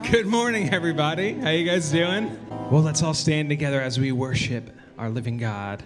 Good morning, everybody. How you guys doing? Well, let's all stand together as we worship our living God.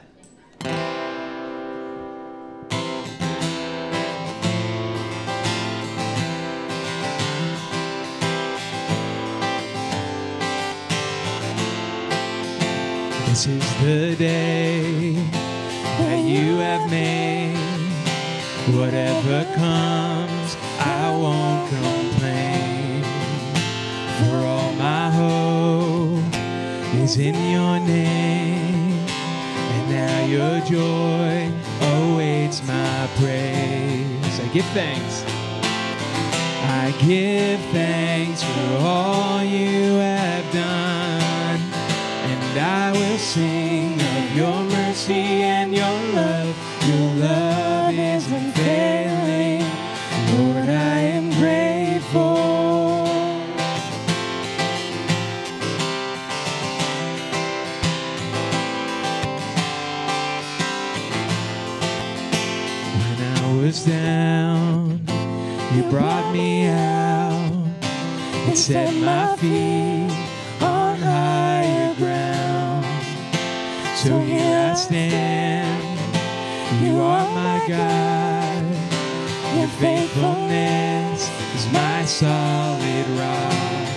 This is the day that you have made. Whatever comes, I won't complain. For all my hope is in your name, and now your joy awaits my praise. I give thanks. I give thanks for all you have done, and I will sing of your mercy and your love. Your love is unfailing. Lord, I am grateful. When I was down, you brought me out and set my feet on higher ground. So here I stand, you are my God. Your faithfulness is my solid rock.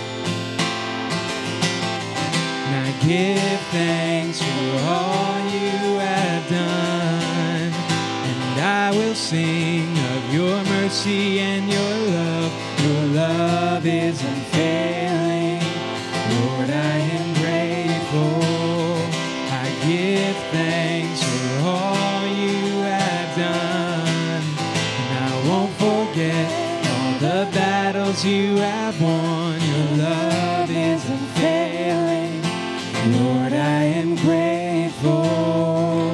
And I give thanks for all you have done, and I will sing of your mercy and your love. Your love is unfailing. Lord, I am grateful. I give thanks for all you have done, and I won't forget all the battles you have won. Your love is unfailing. Lord, I am grateful.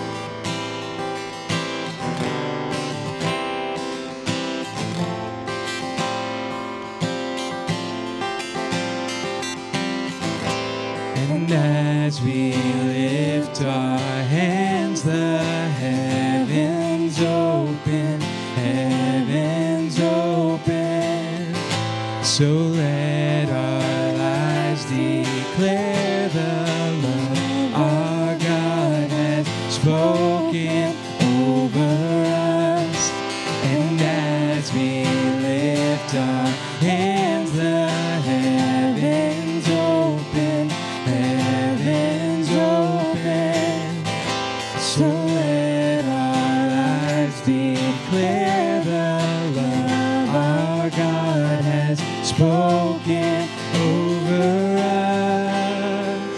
And as we lift our hands, the heavens open, heavens open. So let our lives declare the love our God has spoken over us. And as we lift our hands, the heavens open, heavens open. So let our lives declare the love our God has spoken over us.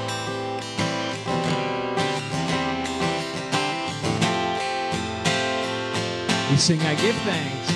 We sing, I give thanks.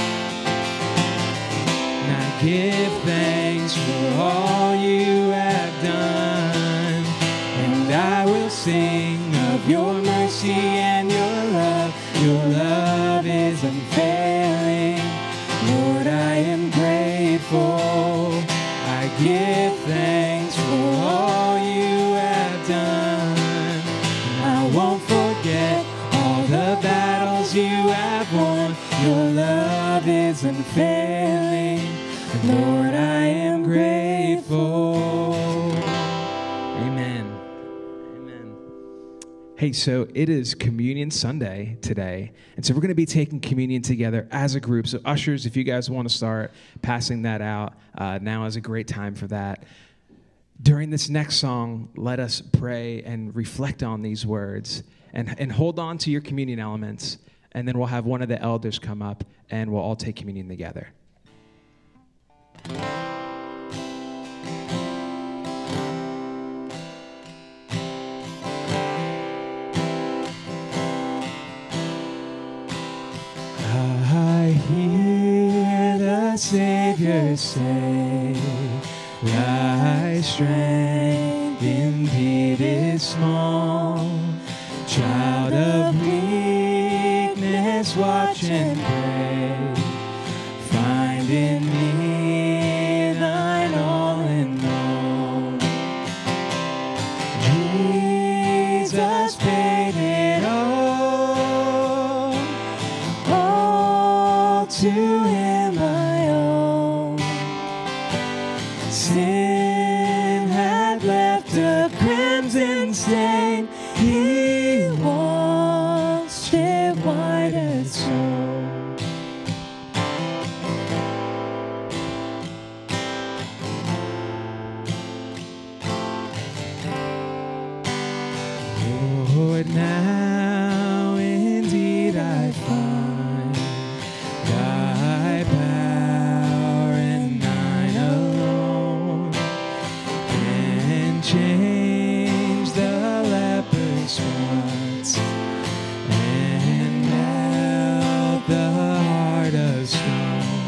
And I give thanks for all you have done, and I will sing of your mercy and your love. Your love is unfailing. Lord, I am grateful. I give thanks for all you have done, and I won't forget all the battles you have won. Your love is unfailing. Lord, I am grateful. Amen. Amen. Hey, so it is Communion Sunday today, and so we're going to be taking communion together as a group. So ushers, if you guys want to start passing that out, now is a great time for that. During this next song, let us pray and reflect on these words, and hold on to your communion elements, and then we'll have one of the elders come up, and we'll all take communion together. I hear the Savior say, thy strength indeed is small. Child of weakness, watch and pray. Find in me thine all in all. Jesus paid it all to him I owe. Sin had left a crimson stain. He washed it white as snow. Lord, now indeed I find thy power and thine alone can change the leper's spots and melt the heart of stone.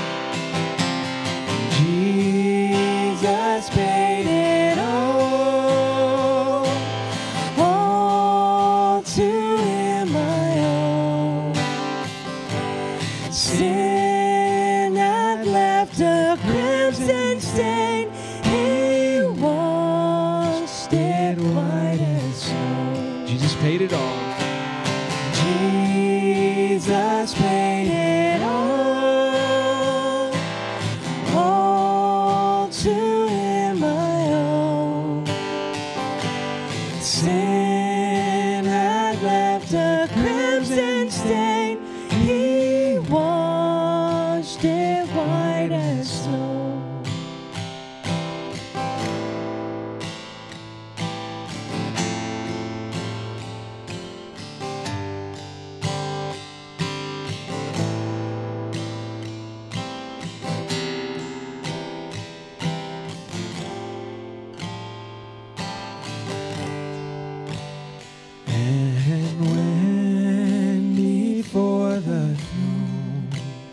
Jesus paid it all to him I owe. Sin had left a crimson stain. He washed it white as snow. Jesus paid it all. Jesus paid it all to him I owe. Sin had left a crimson stain. He washed it white as snow. And when before the throne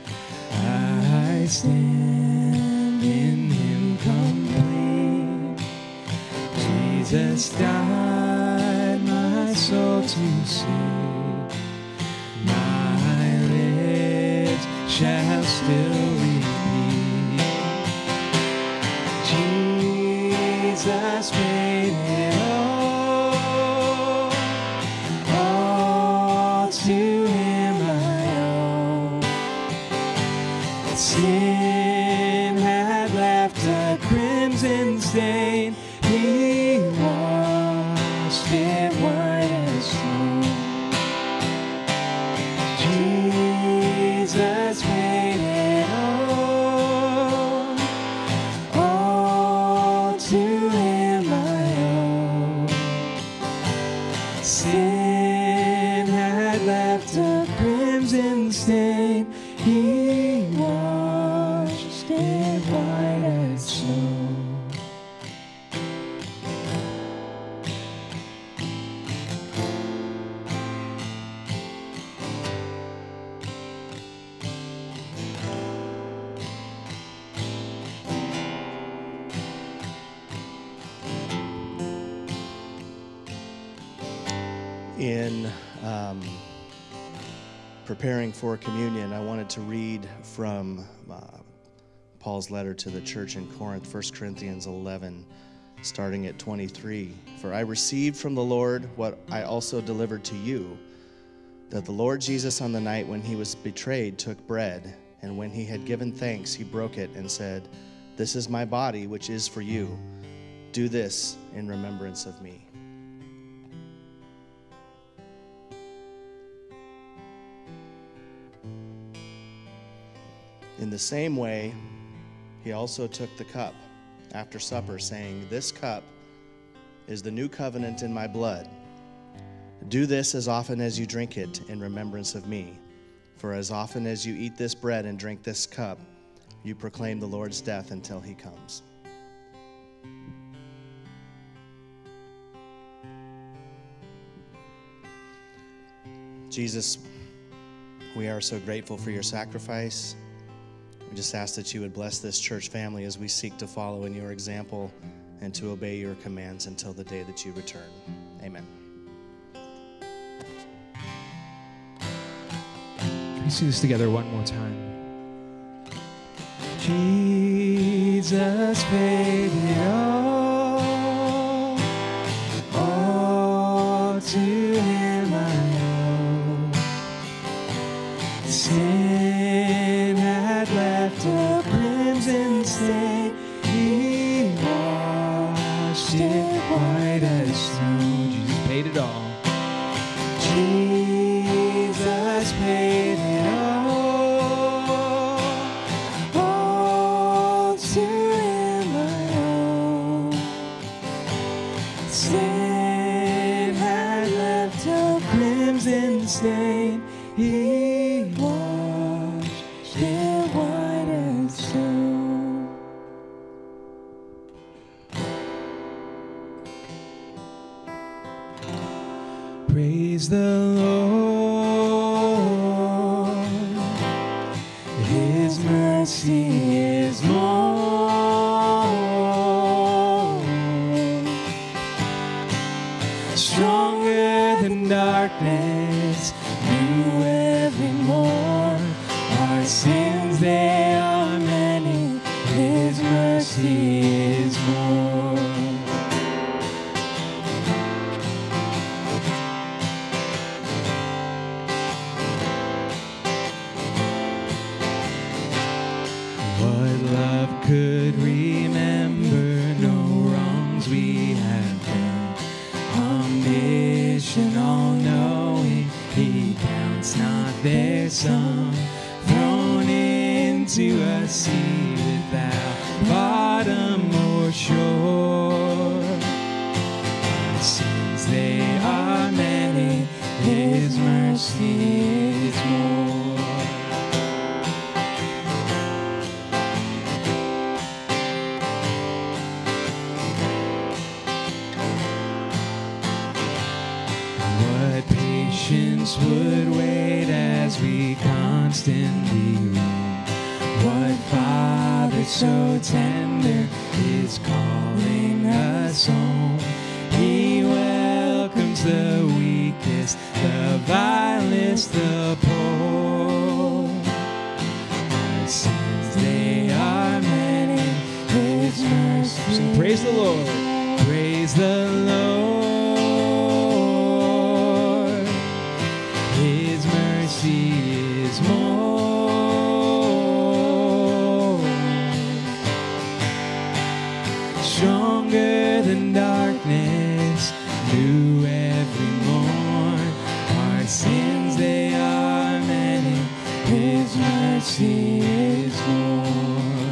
I stand in him complete, Jesus died my soul to save. My lips shall still repeat, Jesus paid it all to him I owe. Sin had left a crimson stain. He washed it white as snow. Jesus paid it all to him I owe. Sin had left a crimson stain. He washed it white as snow. In preparing for communion, I wanted to read from Paul's letter to the church in Corinth, 1 Corinthians 11, starting at 23. For I received from the Lord what I also delivered to you, that the Lord Jesus on the night when he was betrayed took bread, and when he had given thanks, he broke it and said, "This is my body, which is for you. Do this in remembrance of me." In the same way, he also took the cup after supper, saying, "This cup is the new covenant in my blood. Do this as often as you drink it in remembrance of me. For as often as you eat this bread and drink this cup, you proclaim the Lord's death until he comes." Jesus, we are so grateful for your sacrifice. We just ask that you would bless this church family as we seek to follow in your example and to obey your commands until the day that you return. Amen. Can we see this together one more time? Jesus paid it all to him I owe. Sin had left a crimson stain. He white as snow. Jesus paid it all. Jesus paid it all to Him I owe. Sin had left a crimson stain. He washed it white as snow. Praise the Lord. His mercy is more, stronger than darkness, new every morn. Our sins, they are many. His mercy is more. What love could remember, no wrongs we have done. Omniscient, all-knowing, He counts not their sum. Thrown into a sea without bottom or shore. Our sins, they are many. His mercy is more. Patience would wait as we constantly roam. What Father so tender is calling us home. He welcomes the weakest, the vilest, the poor. Our sins, they are many. His mercy. Sing, praise the Lord. Praise the Lord. His mercy is more, stronger than darkness, new every morn. Our sins, they are many. His mercy is more.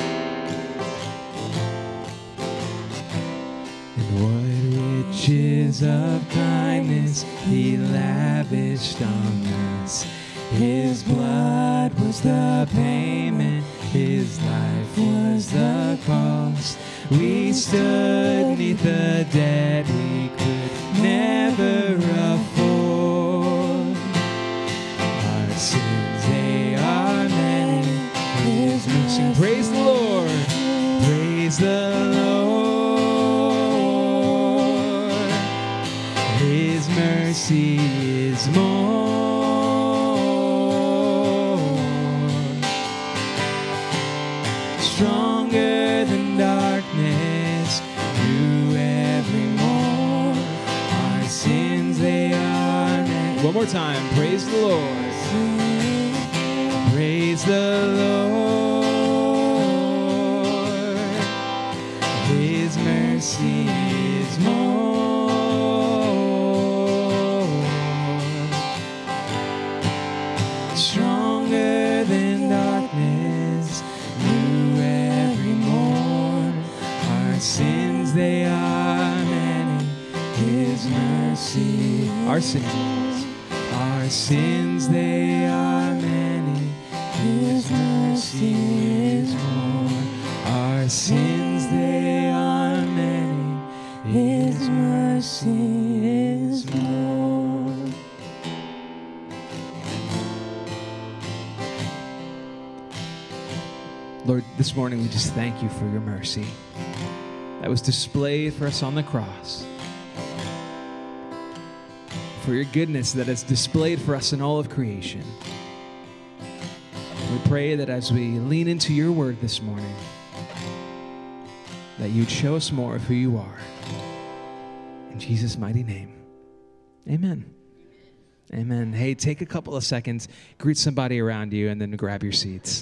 And what riches of kindness He lavished on us. His blood was the payment, His life was the cost. We stood neath the debt we could never afford. Our sins, they are many. His mercy. Praise the Lord. Praise the Lord. His mercy is more, stronger than darkness, new every morn. Our sins, they are many. One more time. Praise the Lord. Praise the Lord. His mercy is more, stronger than darkness, new every morn. Our sins, they are many. His mercy. Our sins, they are many. His mercy is more. Our sins, they are many. His mercy is more. Lord, this morning we just thank you for your mercy that was displayed for us on the cross, for your goodness that is displayed for us in all of creation. We pray that as we lean into your word this morning, that you'd show us more of who you are. In Jesus' mighty name, amen. Amen. Hey, take a couple of seconds, greet somebody around you, and then grab your seats.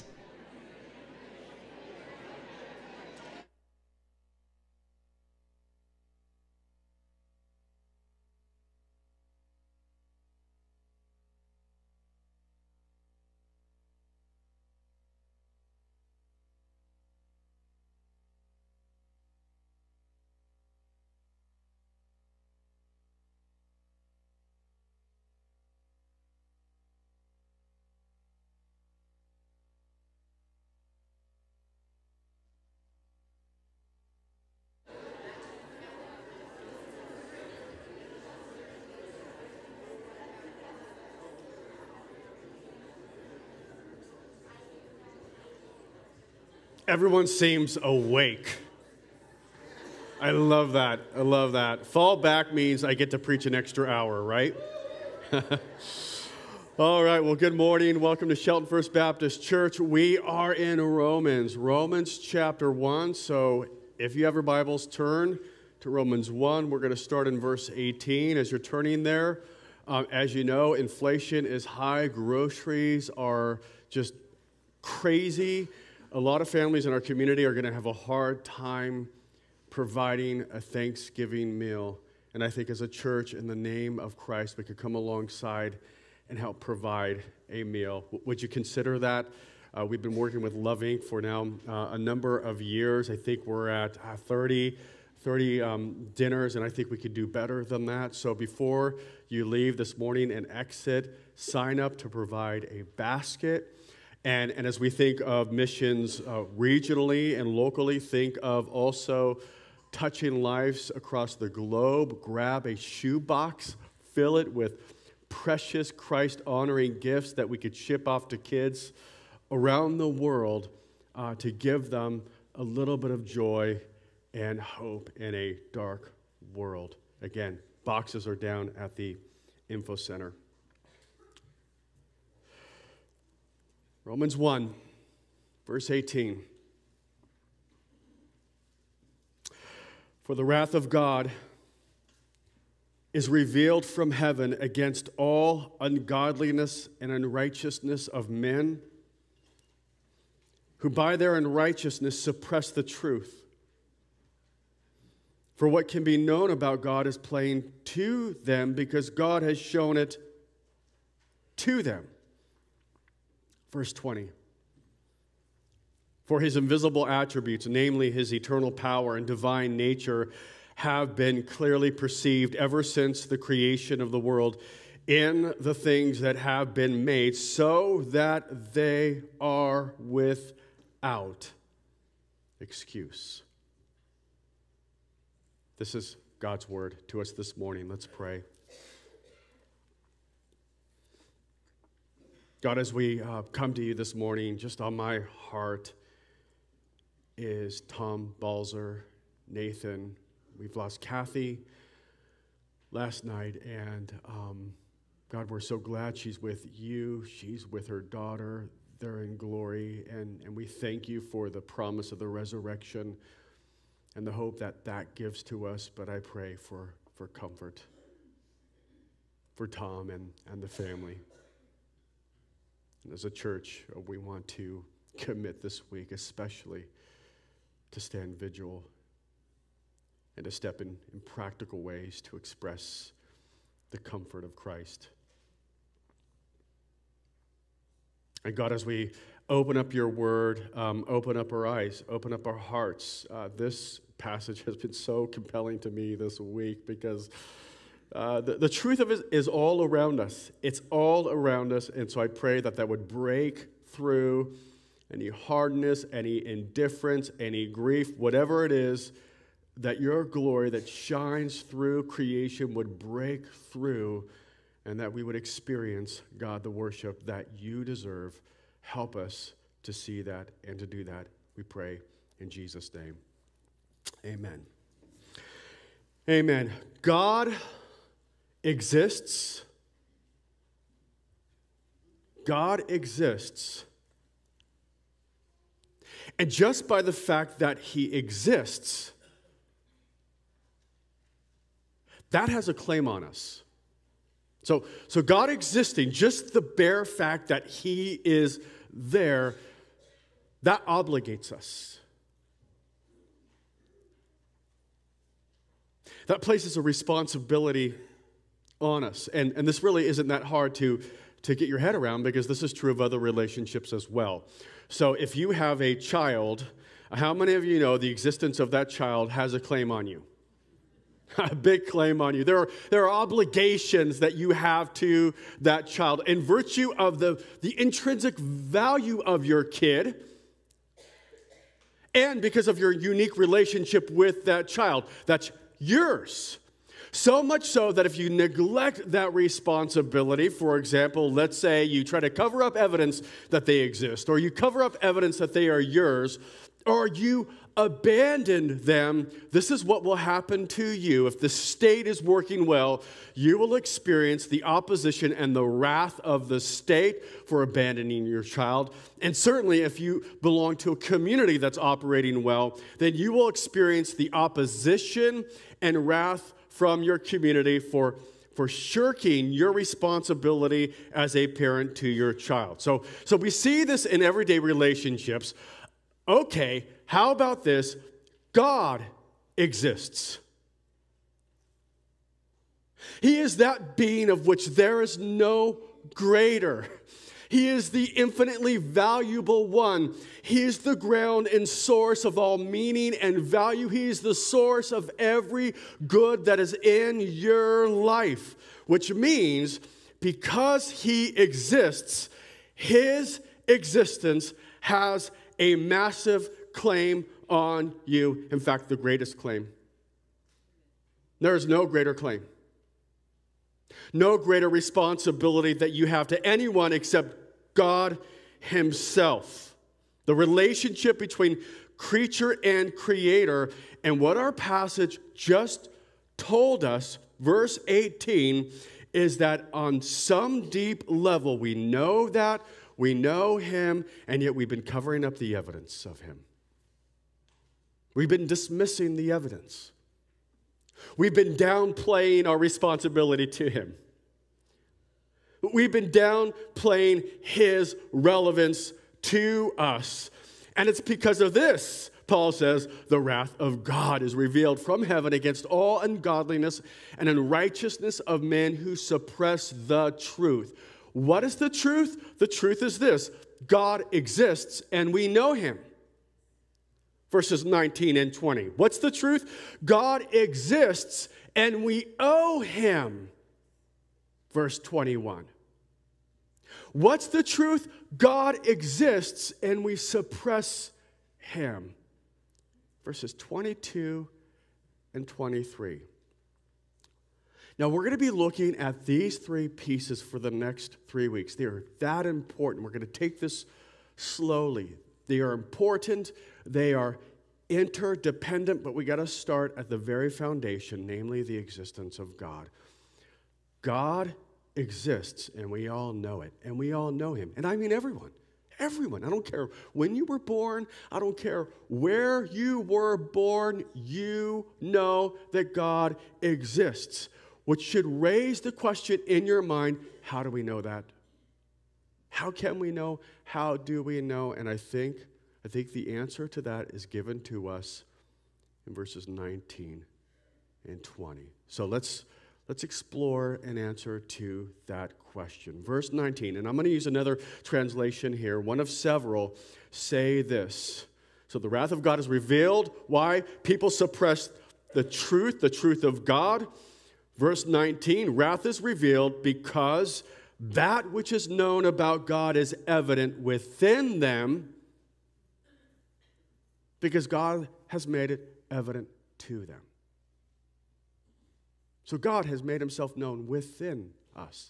Everyone seems awake. I love that. I love that. Fall back means I get to preach an extra hour, right? All right, well, good morning. Welcome to Shelton First Baptist Church. We are in Romans chapter 1. So if you have your Bibles, turn to Romans 1. We're going to start in verse 18. As you're turning there, as you know, inflation is high. Groceries are just crazy. A lot of families in our community are going to have a hard time providing a Thanksgiving meal. And I think as a church, in the name of Christ, we could come alongside and help provide a meal. Would you consider that? We've been working with Love Inc. for now a number of years. I think we're at 30 dinners, and I think we could do better than that. So before you leave this morning and exit, sign up to provide a basket. And as we think of missions regionally and locally, think of also touching lives across the globe. Grab a shoebox, fill it with precious Christ-honoring gifts that we could ship off to kids around the world to give them a little bit of joy and hope in a dark world. Again, boxes are down at the info center. Romans 1, verse 18. For the wrath of God is revealed from heaven against all ungodliness and unrighteousness of men, who by their unrighteousness suppress the truth. For what can be known about God is plain to them, because God has shown it to them. Verse 20. For his invisible attributes, namely his eternal power and divine nature, have been clearly perceived ever since the creation of the world in the things that have been made, so that they are without excuse. This is God's word to us this morning. Let's pray. God, as we come to you this morning, just on my heart is Tom Balzer, Nathan. We've lost Kathy last night, and God, we're so glad she's with you. She's with her daughter. They're in glory, and we thank you for the promise of the resurrection and the hope that that gives to us. But I pray for comfort for Tom and the family. And as a church, we want to commit this week especially to stand vigil and to step in practical ways to express the comfort of Christ. And God, as we open up your word, open up our eyes, open up our hearts. This passage has been so compelling to me this week because the truth of it is all around us. It's all around us. And so I pray that would break through any hardness, any indifference, any grief, whatever it is, that your glory that shines through creation would break through, and that we would experience, God, the worship that you deserve. Help us to see that and to do that, we pray in Jesus' name. Amen. Amen. God exists. God exists. And just by the fact that he exists, that has a claim on us. So God existing, just the bare fact that he is there, that obligates us. That places a responsibility on us. And this really isn't that hard to get your head around, because this is true of other relationships as well. So if you have a child, how many of you know the existence of that child has a claim on you? A big claim on you. There are obligations that you have to that child. In virtue of the intrinsic value of your kid, and because of your unique relationship with that child, that's yours. So much so that if you neglect that responsibility, for example, let's say you try to cover up evidence that they exist, or you cover up evidence that they are yours, or you abandon them, this is what will happen to you. If the state is working well, you will experience the opposition and the wrath of the state for abandoning your child. And certainly if you belong to a community that's operating well, then you will experience the opposition and wrath from your community for shirking your responsibility as a parent to your child. So we see this in everyday relationships. Okay, how about this? God exists. He is that being of which there is no greater. He is the infinitely valuable one. He is the ground and source of all meaning and value. He is the source of every good that is in your life, which means because he exists, his existence has a massive claim on you. In fact, the greatest claim. There is no greater claim. No greater responsibility that you have to anyone except God himself. The relationship between creature and creator, and what our passage just told us, verse 18, is that on some deep level we know that, we know him, and yet we've been covering up the evidence of him. We've been dismissing the evidence. We've been downplaying our responsibility to him. We've been downplaying his relevance to us. And it's because of this, Paul says, the wrath of God is revealed from heaven against all ungodliness and unrighteousness of men who suppress the truth. What is the truth? The truth is this: God exists and we know him. Verses 19 and 20. What's the truth? God exists and we owe him. Verse 21. What's the truth? God exists and we suppress him. Verses 22 and 23. Now, we're going to be looking at these three pieces for the next 3 weeks. They are that important. We're going to take this slowly. They are important. They are interdependent, but we got to start at the very foundation, namely the existence of God. God exists, and we all know it, and we all know him. And I mean everyone. Everyone. I don't care when you were born. I don't care where you were born. You know that God exists, which should raise the question in your mind, how do we know that? How can we know? How do we know? And I think the answer to that is given to us in verses 19 and 20. So let's explore an answer to that question. Verse 19, and I'm going to use another translation here, one of several, say this. So the wrath of God is revealed. Why? People suppress the truth of God. Verse 19, wrath is revealed because that which is known about God is evident within them, because God has made it evident to them. So God has made himself known within us,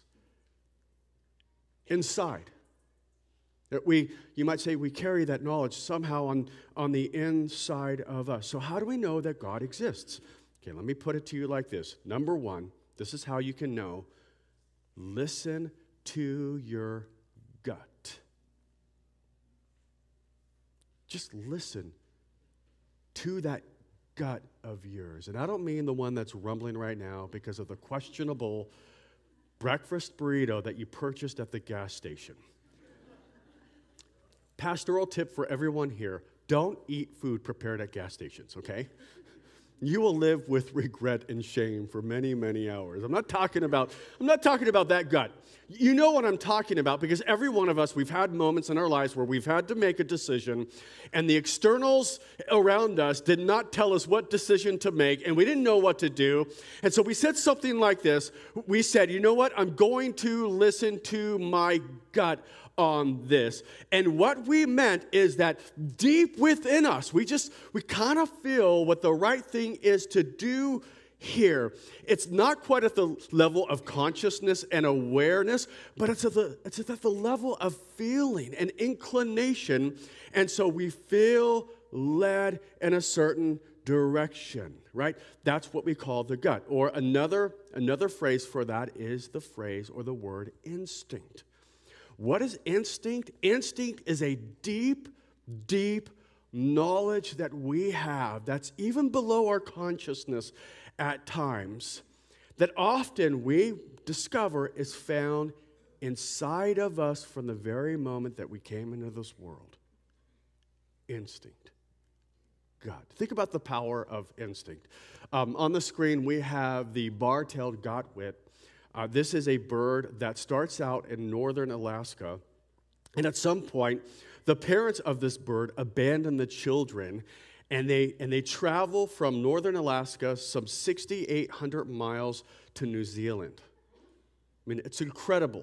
inside. That you might say we carry that knowledge somehow on the inside of us. So how do we know that God exists? Okay, let me put it to you like this. Number one, this is how you can know. Listen to your gut. Just listen to that gut of yours. And I don't mean the one that's rumbling right now because of the questionable breakfast burrito that you purchased at the gas station. Pastoral tip for everyone here: don't eat food prepared at gas stations, okay? You will live with regret and shame for many, many hours. I'm not talking about that gut. You know what I'm talking about, because every one of us, we've had moments in our lives where we've had to make a decision, and the externals around us did not tell us what decision to make, and we didn't know what to do. And so we said something like this. We said, you know what? I'm going to listen to my gut on this. And what we meant is that deep within us, we kind of feel what the right thing is to do here. It's not quite at the level of consciousness and awareness, but it's at the level of feeling and inclination. And so we feel led in a certain direction, right? That's what we call the gut. Or another phrase for that is the phrase or the word instinct. What is instinct? Instinct is a deep, deep knowledge that we have that's even below our consciousness at times, that often we discover is found inside of us from the very moment that we came into this world. Instinct. God. Think about the power of instinct. On the screen, we have the bar-tailed godwit. This is a bird that starts out in northern Alaska, and at some point, the parents of this bird abandon the children, and they travel from northern Alaska some 6,800 miles to New Zealand. I mean, it's incredible.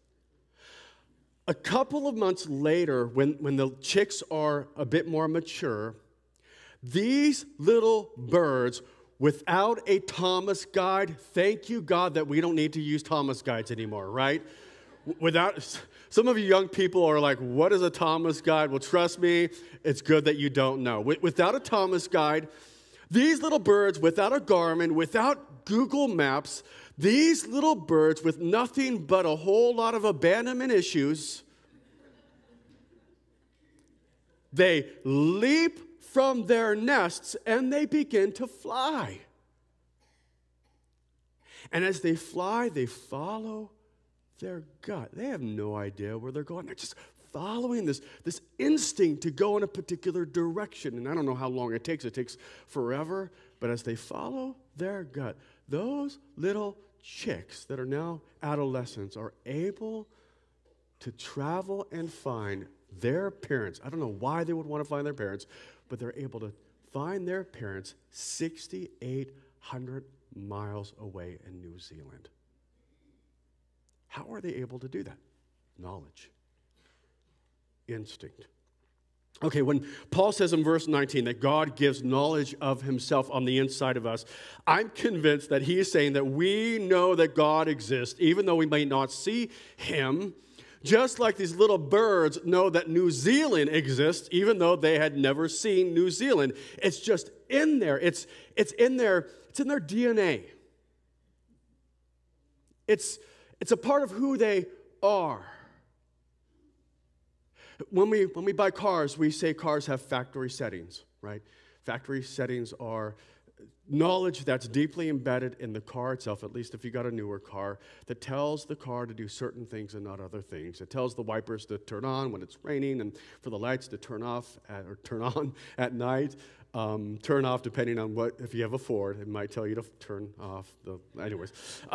A couple of months later, when the chicks are a bit more mature, these little birds, without a Thomas guide, thank you, God, that we don't need to use Thomas guides anymore, right? Some of you young people are like, what is a Thomas guide? Well, trust me, it's good that you don't know. Without a Thomas guide, these little birds, without a Garmin, without Google Maps, these little birds with nothing but a whole lot of abandonment issues, they leap from their nests and they begin to fly. And as they fly, they follow their gut. They have no idea where they're going. They're just following this instinct to go in a particular direction. And I don't know how long it takes. It takes forever. But as they follow their gut, those little chicks that are now adolescents are able to travel and find their parents. I don't know why they would want to find their parents, but they're able to find their parents 6,800 miles away in New Zealand. How are they able to do that? Knowledge. Instinct. Okay, when Paul says in verse 19 that God gives knowledge of himself on the inside of us, I'm convinced that he is saying that we know that God exists, even though we may not see him, just like these little birds know that New Zealand exists, even though they had never seen New Zealand. It's just in there. It's in their DNA. It's a part of who they are. When we buy cars, we say cars have factory settings, right? Factory settings are knowledge that's deeply embedded in the car itself, at least if you got a newer car, that tells the car to do certain things and not other things. It tells the wipers to turn on when it's raining and for the lights to turn off or turn on at night. Turn off depending on what, if you have a Ford, it might tell you to turn off anyways.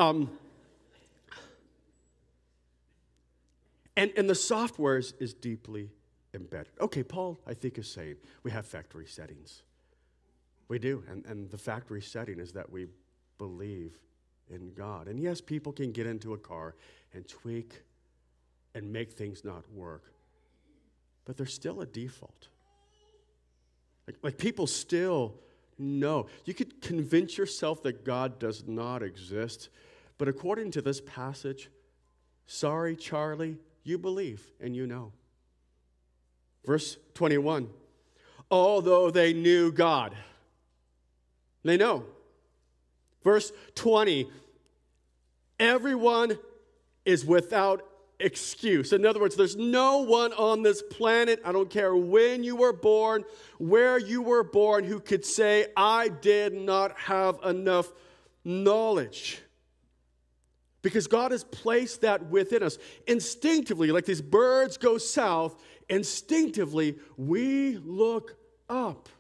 And the software is deeply embedded. Okay, Paul, I think, is saying we have factory settings. We do, and the factory setting is that we believe in God. And yes, people can get into a car and tweak and make things not work, but there's still a default. Like people still know. You could convince yourself that God does not exist, but according to this passage, sorry, Charlie, you believe and you know. Verse 21, although they knew God, they know. Verse 20, everyone is without excuse. In other words, there's no one on this planet, I don't care when you were born, where you were born, who could say, I did not have enough knowledge. Because God has placed that within us. Instinctively, like these birds go south, instinctively, we look up.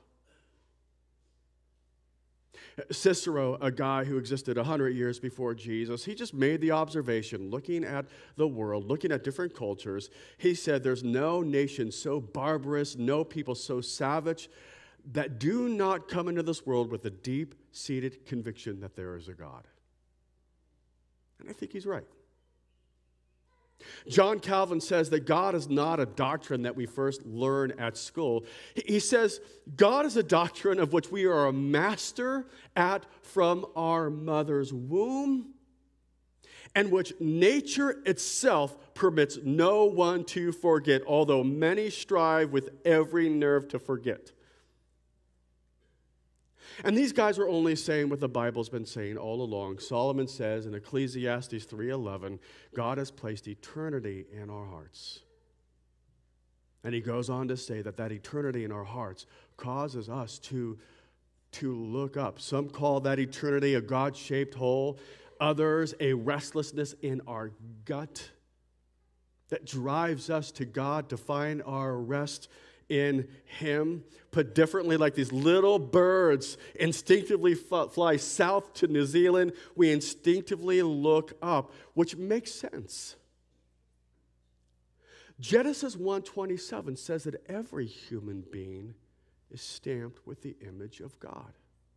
Cicero, a guy who existed 100 years before Jesus, he just made the observation, looking at the world, looking at different cultures. He said there's no nation so barbarous, no people so savage, that do not come into this world with a deep-seated conviction that there is a God. And I think he's right. John Calvin says that God is not a doctrine that we first learn at school. He says God is a doctrine of which we are a master at from our mother's womb, and which nature itself permits no one to forget, although many strive with every nerve to forget. And these guys were only saying what the Bible's been saying all along. Solomon says in Ecclesiastes 3:11, God has placed eternity in our hearts. And he goes on to say that eternity in our hearts causes us to look up. Some call that eternity a God-shaped hole. Others, a restlessness in our gut that drives us to God to find our rest in him. Put differently, like these little birds instinctively fly south to New Zealand, we instinctively look up, which makes sense. Genesis 1:27 says that every human being is stamped with the image of God.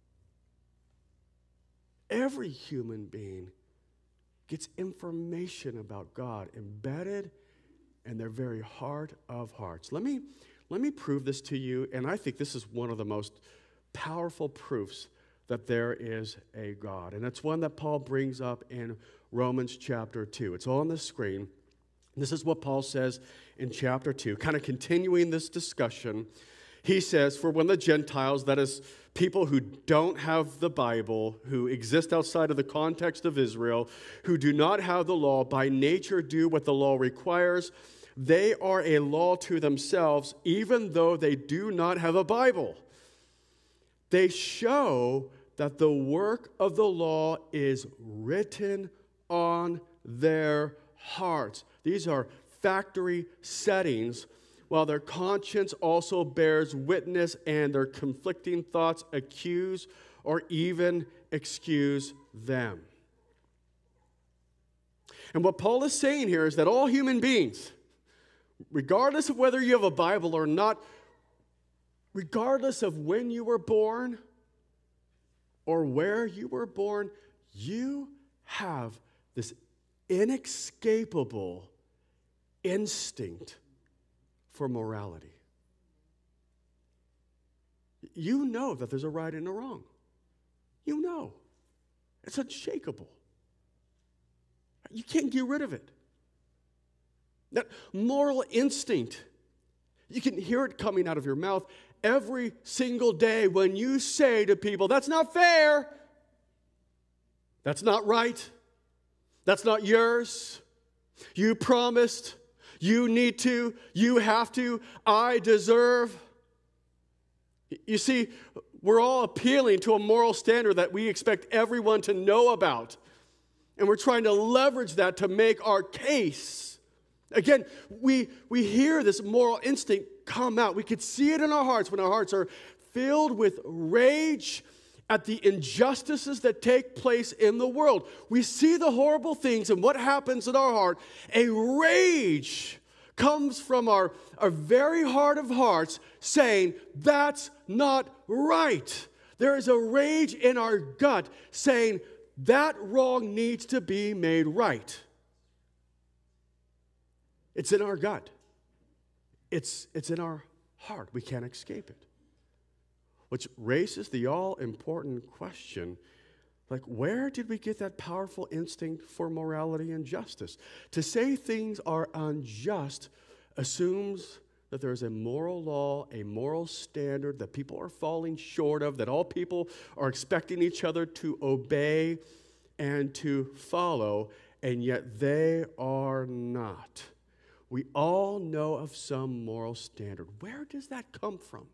Every human being gets information about God embedded in their very heart of hearts. Let me prove this to you, and I think this is one of the most powerful proofs that there is a God. And it's one that Paul brings up in Romans chapter 2. It's on the screen. This is what Paul says in chapter 2, kind of continuing this discussion. He says, for when the Gentiles, that is, people who don't have the Bible, who exist outside of the context of Israel, who do not have the law, by nature do what the law requires, they are a law to themselves, even though they do not have a Bible. They show that the work of the law is written on their hearts. These are factory settings, while their conscience also bears witness and their conflicting thoughts accuse or even excuse them. And what Paul is saying here is that all human beings, regardless of whether you have a Bible or not, regardless of when you were born or where you were born, you have this inescapable instinct for morality. You know that there's a right and a wrong. You know. It's unshakable. You can't get rid of it. That moral instinct, you can hear it coming out of your mouth every single day when you say to people, that's not fair. That's not right. That's not yours. You promised. You need to. You have to. I deserve. You see, we're all appealing to a moral standard that we expect everyone to know about. And we're trying to leverage that to make our case. Again, we hear this moral instinct come out. We could see it in our hearts when our hearts are filled with rage at the injustices that take place in the world. We see the horrible things and what happens in our heart. A rage comes from our very heart of hearts saying, that's not right. There is a rage in our gut saying, that wrong needs to be made right. It's in our gut. It's in our heart. We can't escape it. Which raises the all-important question, like, where did we get that powerful instinct for morality and justice? To say things are unjust assumes that there is a moral law, a moral standard that people are falling short of, that all people are expecting each other to obey and to follow, and yet they are not. We all know of some moral standard. Where does that come from?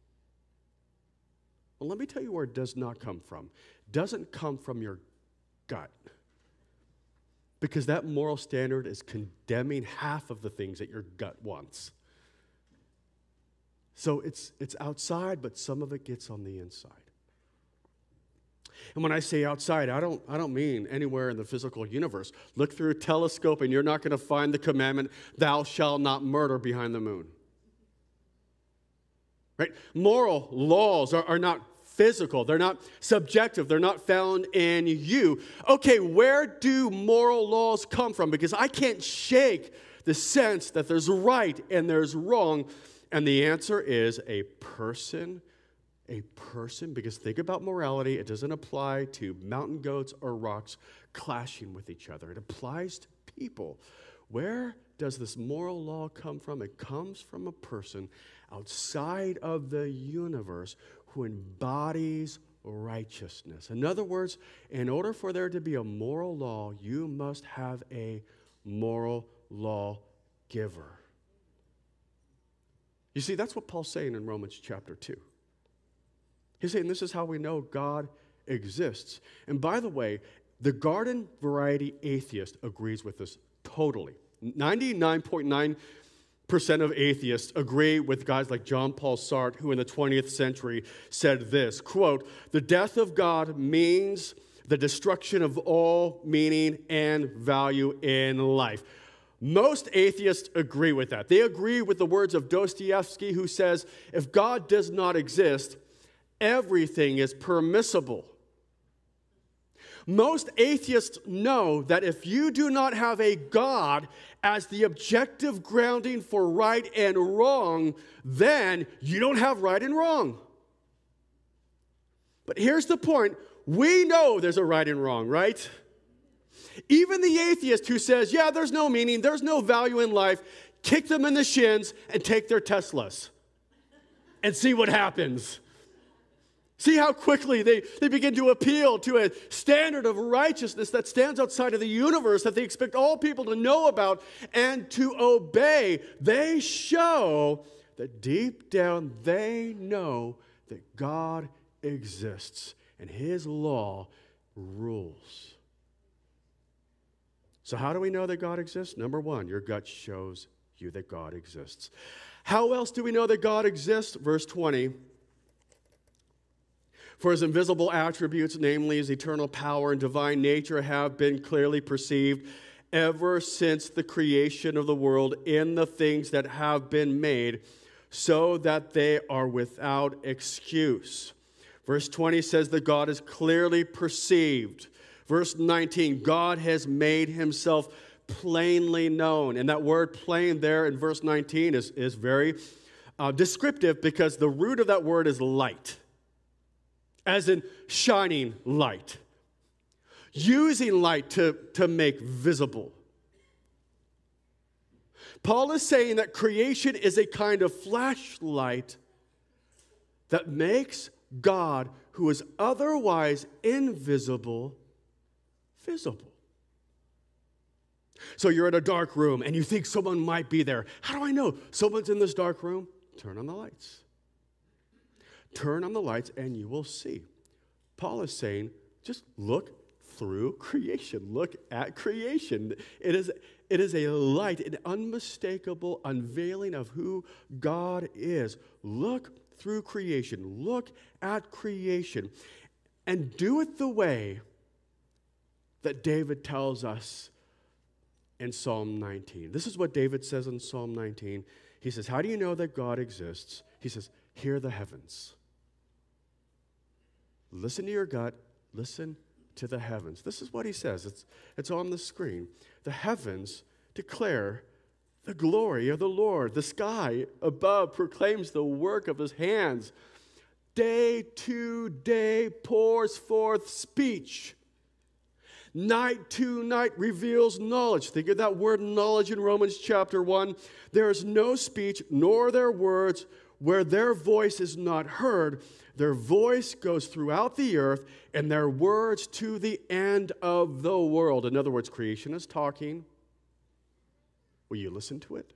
Well, let me tell you where it does not come from. It doesn't come from your gut. Because that moral standard is condemning half of the things that your gut wants. So it's outside, but some of it gets on the inside. And when I say outside, I don't mean anywhere in the physical universe. Look through a telescope and you're not going to find the commandment, thou shalt not murder, behind the moon. Right? Moral laws are not physical. They're not subjective. They're not found in you. Okay, where do moral laws come from? Because I can't shake the sense that there's right and there's wrong. And the answer is a person, because think about morality. It doesn't apply to mountain goats or rocks clashing with each other. It applies to people. Where does this moral law come from? It comes from a person outside of the universe who embodies righteousness. In other words, in order for there to be a moral law, you must have a moral law giver. You see, that's what Paul's saying in Romans chapter 2. He's saying this is how we know God exists. And by the way, the garden variety atheist agrees with this totally. 99.9% of atheists agree with guys like John Paul Sartre, who in the 20th century said this, quote, "The death of God means the destruction of all meaning and value in life." Most atheists agree with that. They agree with the words of Dostoevsky, who says, if God does not exist, everything is permissible. Most atheists know that if you do not have a God as the objective grounding for right and wrong, then you don't have right and wrong. But here's the point. We know there's a right and wrong, right? Even the atheist who says, yeah, there's no meaning, there's no value in life, kick them in the shins and take their Teslas and see what happens. See how quickly they begin to appeal to a standard of righteousness that stands outside of the universe that they expect all people to know about and to obey. They show that deep down they know that God exists and His law rules. So how do we know that God exists? Number one, your gut shows you that God exists. How else do we know that God exists? Verse 20. For His invisible attributes, namely His eternal power and divine nature, have been clearly perceived ever since the creation of the world in the things that have been made, so that they are without excuse. Verse 20 says that God is clearly perceived. Verse 19, God has made Himself plainly known. And that word plain there in verse 19 is very descriptive, because the root of that word is light. As in shining light. Using light to make visible. Paul is saying that creation is a kind of flashlight that makes God, who is otherwise invisible, visible. So you're in a dark room and you think someone might be there. How do I know someone's in this dark room? Turn on the lights. Turn on the lights and you will see. Paul is saying, just look through creation. Look at creation. It is a light, an unmistakable unveiling of who God is. Look through creation. Look at creation. And do it the way that David tells us in Psalm 19. This is what David says in Psalm 19. He says, how do you know that God exists? He says, hear the heavens. Listen to your gut. Listen to the heavens. This is what he says. It's on the screen. The heavens declare the glory of the Lord. The sky above proclaims the work of His hands. Day to day pours forth speech. Night to night reveals knowledge. Think of that word knowledge in Romans chapter 1. There is no speech, nor their words, where their voice is not heard. Their voice goes throughout the earth, and their words to the end of the world. In other words, creation is talking. Will you listen to it?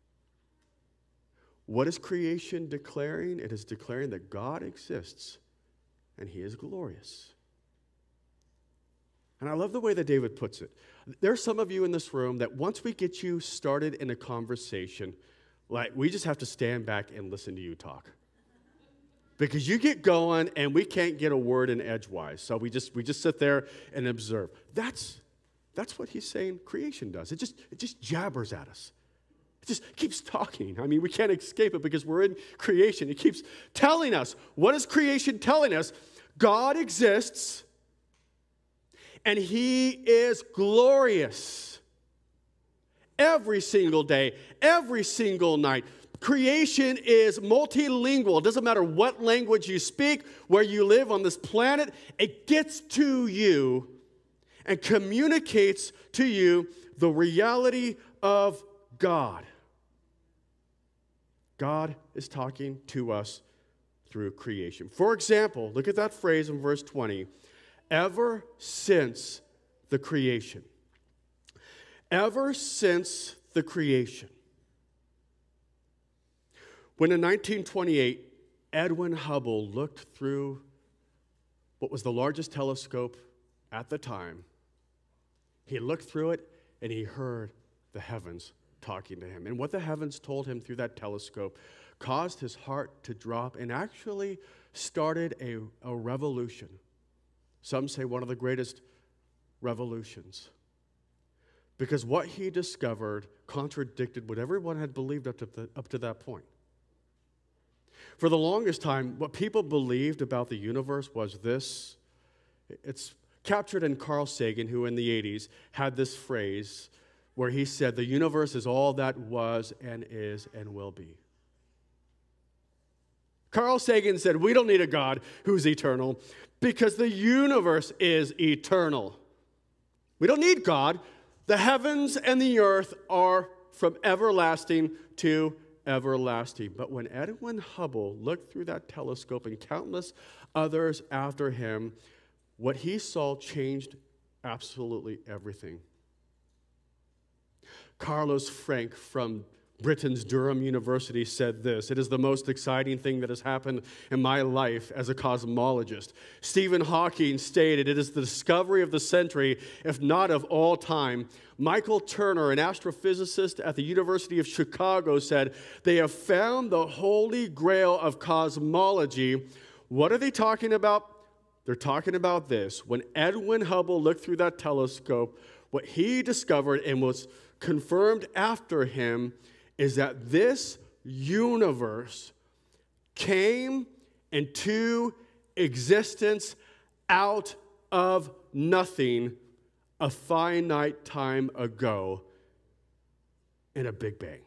What is creation declaring? It is declaring that God exists, and He is glorious. And I love the way that David puts it. There are some of you in this room that once we get you started in a conversation, like we just have to stand back and listen to you talk. Because you get going and we can't get a word in edgewise. So we just sit there and observe. That's what he's saying creation does. It just jabbers at us. It just keeps talking. I mean, we can't escape it because we're in creation. It keeps telling us. What is creation telling us? God exists and He is glorious. Every single day, every single night. Creation is multilingual. It doesn't matter what language you speak, where you live on this planet, it gets to you and communicates to you the reality of God. God is talking to us through creation. For example, look at that phrase in verse 20. Ever since the creation. Ever since the creation. When in 1928, Edwin Hubble looked through what was the largest telescope at the time, he looked through it and he heard the heavens talking to him. And what the heavens told him through that telescope caused his heart to drop and actually started a revolution. Some say one of the greatest revolutions. Because what he discovered contradicted what everyone had believed up to that point. For the longest time, what people believed about the universe was this. It's captured in Carl Sagan, who in the 80s had this phrase where he said, the universe is all that was and is and will be. Carl Sagan said, we don't need a God who's eternal because the universe is eternal. We don't need God. The heavens and the earth are from everlasting to everlasting. But when Edwin Hubble looked through that telescope and countless others after him, what he saw changed absolutely everything. Carlos Frank from Britain's Durham University said this: "It is the most exciting thing that has happened in my life as a cosmologist." Stephen Hawking stated, "It is the discovery of the century, if not of all time." Michael Turner, an astrophysicist at the University of Chicago, said, "They have found the holy grail of cosmology." What are they talking about? They're talking about this. When Edwin Hubble looked through that telescope, what he discovered and was confirmed after him is that this universe came into existence out of nothing a finite time ago in a Big Bang.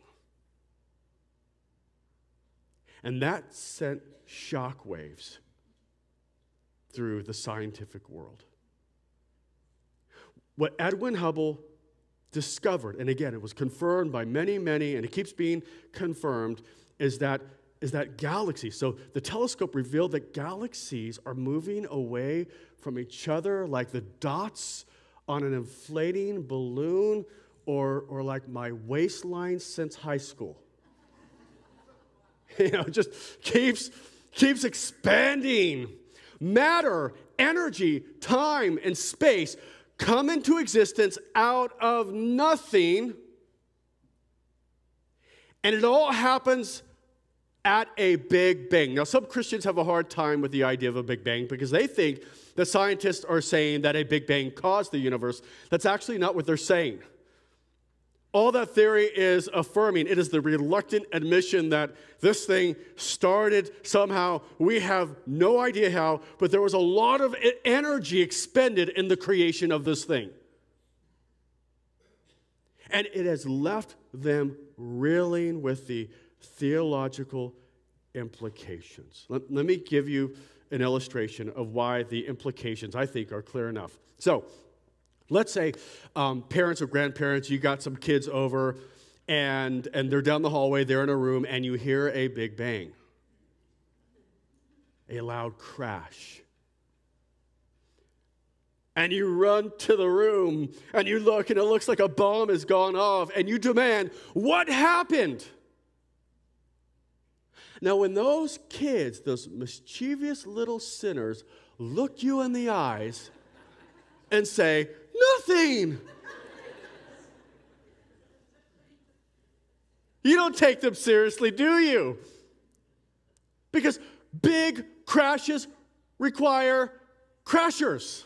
And that sent shockwaves through the scientific world. What Edwin Hubble discovered, and again, it was confirmed by many, and it keeps being confirmed, is that galaxies. So the telescope revealed that galaxies are moving away from each other like the dots on an inflating balloon or like my waistline since high school. Just keeps expanding. Matter, energy, time, and space come into existence out of nothing, and it all happens at a Big Bang. Now, some Christians have a hard time with the idea of a Big Bang because they think that scientists are saying that a Big Bang caused the universe. That's actually not what they're saying. All that theory is affirming, it is the reluctant admission that this thing started somehow. We have no idea how, but there was a lot of energy expended in the creation of this thing. And it has left them reeling with the theological implications. Let me give you an illustration of why the implications, I think, are clear enough. So, let's say parents or grandparents, you got some kids over, and they're down the hallway, they're in a room, and you hear a big bang, a loud crash. And you run to the room, and you look, and it looks like a bomb has gone off, and you demand, "What happened?" Now, when those kids, those mischievous little sinners, look you in the eyes and say, "Nothing," you don't take them seriously, do you? Because big crashes require crashers.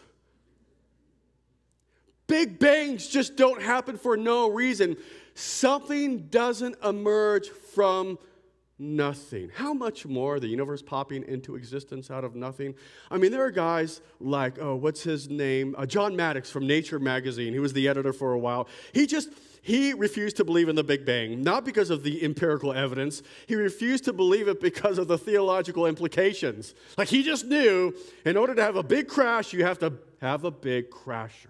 Big bangs just don't happen for no reason. Something doesn't emerge from nothing. How much more the universe popping into existence out of nothing? I mean, there are guys like, what's his name? John Maddox from Nature magazine. He was the editor for a while. He refused to believe in the Big Bang, not because of the empirical evidence. He refused to believe it because of the theological implications. Like, he just knew in order to have a big crash, you have to have a big crasher.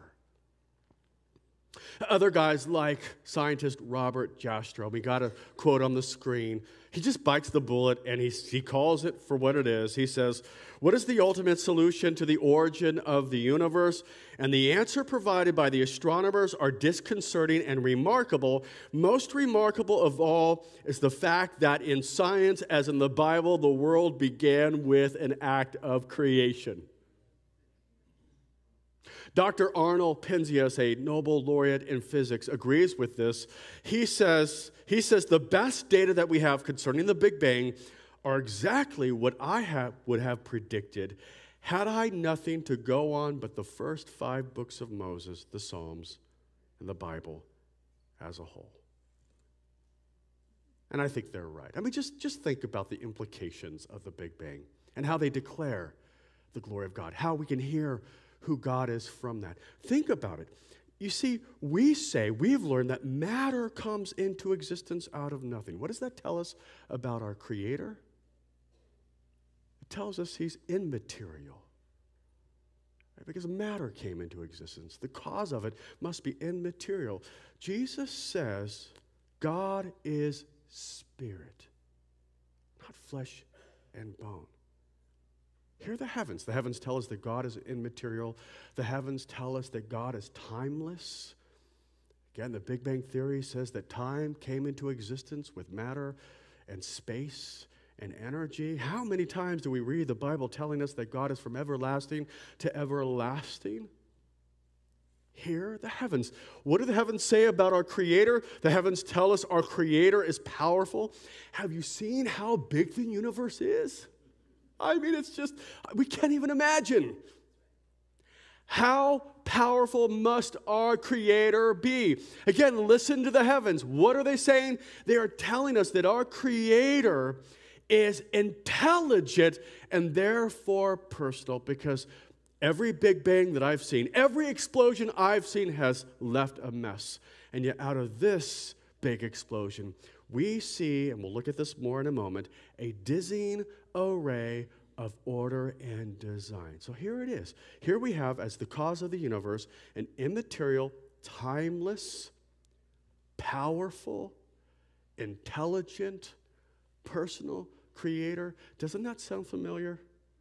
Other guys like scientist Robert Jastrow, we got a quote on the screen. He just bites the bullet and he calls it for what it is. He says, what is the ultimate solution to the origin of the universe? And the answer provided by the astronomers are disconcerting and remarkable. Most remarkable of all is the fact that in science, as in the Bible, the world began with an act of creation. Dr. Arnold Penzias, a Nobel laureate in physics, agrees with this. He says the best data that we have concerning the Big Bang are exactly what I would have predicted had I nothing to go on but the first 5 books of Moses, the Psalms, and the Bible as a whole. And I think they're right. I mean, just think about the implications of the Big Bang and how they declare the glory of God, how we can hear who God is from that. Think about it. You see, we've learned that matter comes into existence out of nothing. What does that tell us about our Creator? It tells us He's immaterial. Right? Because matter came into existence. The cause of it must be immaterial. Jesus says God is spirit, not flesh and bone. Hear the heavens. The heavens tell us that God is immaterial. The heavens tell us that God is timeless. Again, the Big Bang Theory says that time came into existence with matter and space and energy. How many times do we read the Bible telling us that God is from everlasting to everlasting? Hear the heavens. What do the heavens say about our Creator? The heavens tell us our Creator is powerful. Have you seen how big the universe is? I mean, it's just, we can't even imagine. How powerful must our Creator be? Again, listen to the heavens. What are they saying? They are telling us that our Creator is intelligent and therefore personal, because every Big Bang that I've seen, every explosion I've seen has left a mess. And yet out of this big explosion, we see, and we'll look at this more in a moment, a dizzying array of order and design. So here it is. Here we have, as the cause of the universe, an immaterial, timeless, powerful, intelligent, personal Creator. Doesn't that sound familiar?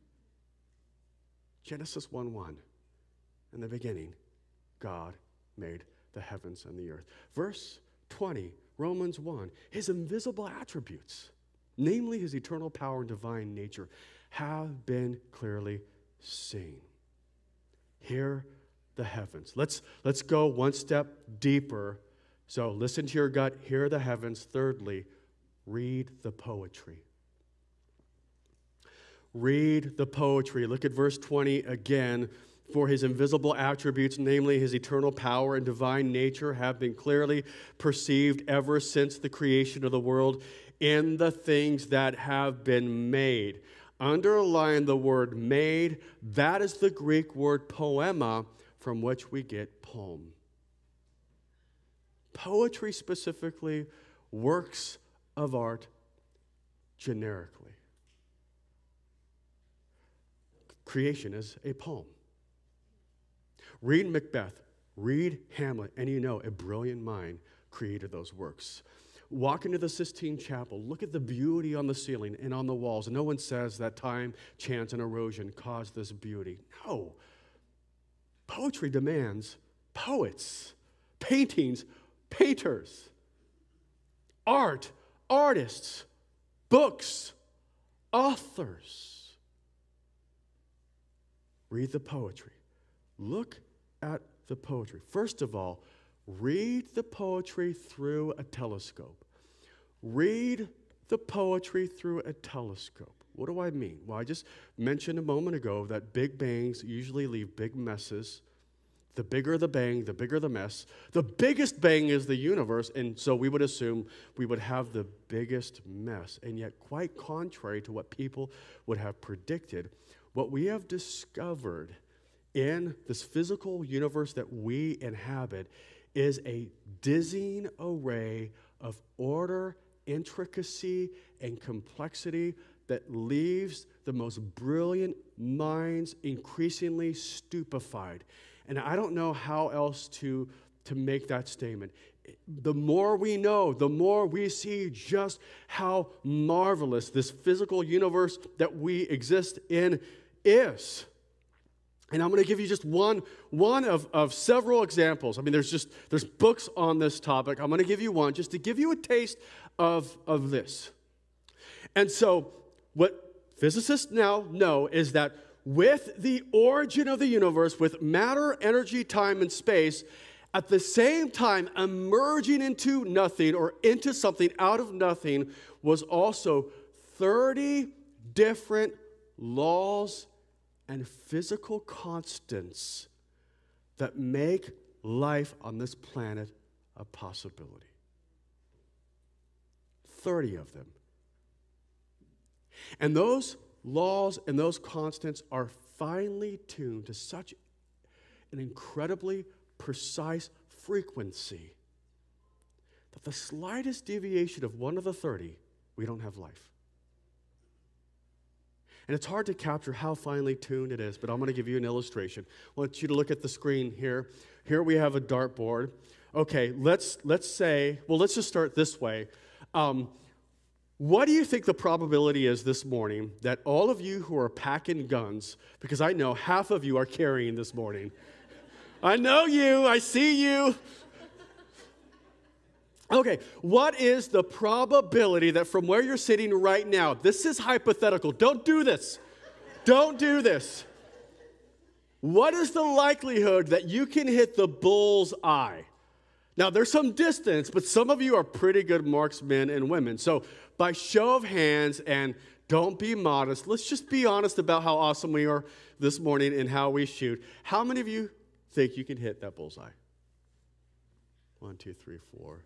Genesis 1:1. In the beginning, God made the heavens and the earth. Verse 20, Romans 1. His invisible attributes, namely His eternal power and divine nature, have been clearly seen. Hear the heavens. Let's go one step deeper. So listen to your gut. Hear the heavens. Thirdly, read the poetry. Read the poetry. Look at verse 20 again. For His invisible attributes, namely His eternal power and divine nature, have been clearly perceived ever since the creation of the world in the things that have been made. Underline the word made. That is the Greek word poema, from which we get poem. Poetry specifically, works of art generically. Creation is a poem. Read Macbeth, read Hamlet, and you know a brilliant mind created those works. Walk into the Sistine Chapel, look at the beauty on the ceiling and on the walls. And no one says that time, chance, and erosion caused this beauty. No. Poetry demands poets, paintings, painters, art, artists, books, authors. Read the poetry. Look at the poetry. First of all, read the poetry through a telescope. Read the poetry through a telescope. What do I mean? Well, I just mentioned a moment ago that big bangs usually leave big messes. The bigger the bang, the bigger the mess. The biggest bang is the universe, and so we would assume we would have the biggest mess. And yet, quite contrary to what people would have predicted, what we have discovered in this physical universe that we inhabit is a dizzying array of order, intricacy, and complexity that leaves the most brilliant minds increasingly stupefied. And I don't know how else to make that statement. the more we know, the more we see just how marvelous this physical universe that we exist in is. And I'm going to give you just one of several examples. I mean, there's books on this topic. I'm going to give you one just to give you a taste of this. And so what physicists now know is that with the origin of the universe, with matter, energy, time, and space, at the same time emerging into nothing or into something out of nothing was also 30 different laws and physical constants that make life on this planet a possibility. 30 of them. And those laws and those constants are finely tuned to such an incredibly precise frequency that the slightest deviation of one of the 30, we don't have life. And it's hard to capture how finely tuned it is, but I'm going to give you an illustration. I want you to look at the screen here. Here we have a dartboard. Okay, let's just start this way. What do you think the probability is this morning that all of you who are packing guns, because I know half of you are carrying this morning. I know you, I see you. Okay, what is the probability that from where you're sitting right now, this is hypothetical, don't do this. Don't do this. What is the likelihood that you can hit the bull's eye? Now, there's some distance, but some of you are pretty good marksmen and women. So by show of hands, and don't be modest, let's just be honest about how awesome we are this morning and how we shoot. How many of you think you can hit that bullseye? 1, 2, 3, 4.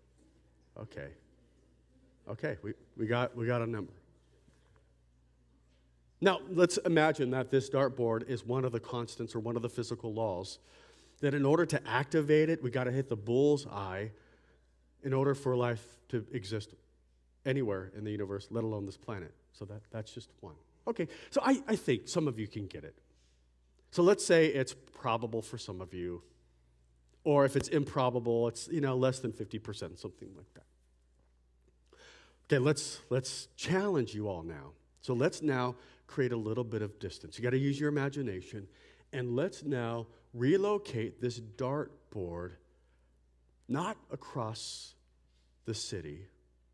Okay, we got a number. Now, let's imagine that this dartboard is one of the constants or one of the physical laws, that in order to activate it, we got to hit the bull's eye in order for life to exist anywhere in the universe, let alone this planet. So that's just one. Okay, so I think some of you can get it. So let's say it's probable for some of you, or if it's improbable, it's less than 50%, something like that. Okay, let's challenge you all now. So let's now create a little bit of distance. You got to use your imagination, and let's now relocate this dartboard not across the city,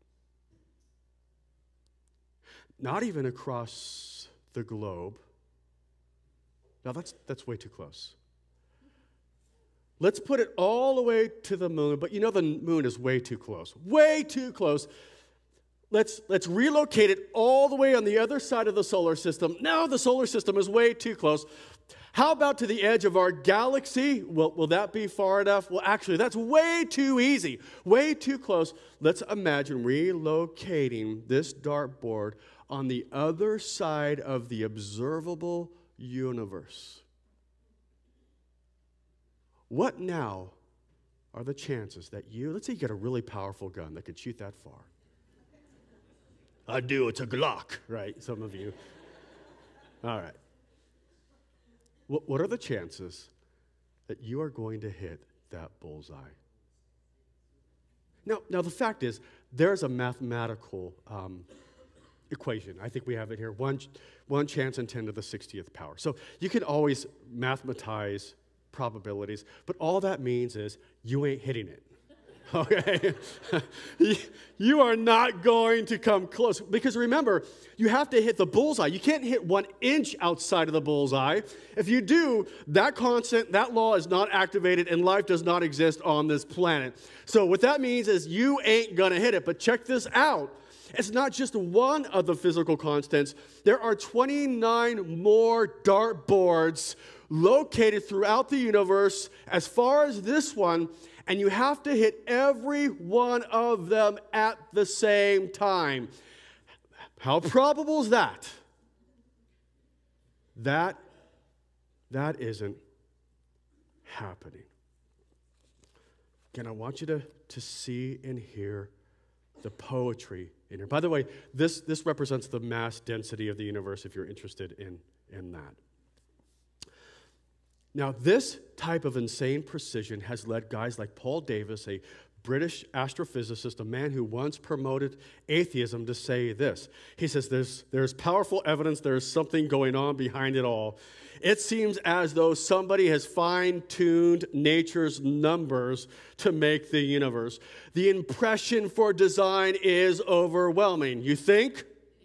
not even across the globe. Now that's way too close. Let's put it all the way to the moon, but the moon is way too close. Way too close. Let's relocate it all the way on the other side of the solar system. Now the solar system is way too close. How about to the edge of our galaxy? Will that be far enough? Well, actually, that's way too easy, way too close. Let's imagine relocating this dartboard on the other side of the observable universe. What now are the chances that let's say you got a really powerful gun that could shoot that far. I do, it's a Glock, right? Some of you. All right. What are the chances that you are going to hit that bullseye? Now the fact is, there's a mathematical equation. I think we have it here. One chance in 10 to the 60th power. So you can always mathematize probabilities, but all that means is you ain't hitting it. Okay? You are not going to come close. Because remember, you have to hit the bullseye. You can't hit 1 inch outside of the bullseye. If you do, that constant, that law is not activated, and life does not exist on this planet. So what that means is you ain't going to hit it. But check this out. It's not just one of the physical constants. There are 29 more dartboards located throughout the universe as far as this one, and you have to hit every one of them at the same time. How probable is that? That isn't happening. Again, I want you to see and hear the poetry in here. By the way, this represents the mass density of the universe if you're interested in that. Now, this type of insane precision has led guys like Paul Davis, a British astrophysicist, a man who once promoted atheism, to say this. He says, there's powerful evidence there's something going on behind it all. It seems as though somebody has fine-tuned nature's numbers to make the universe. The impression for design is overwhelming. You think?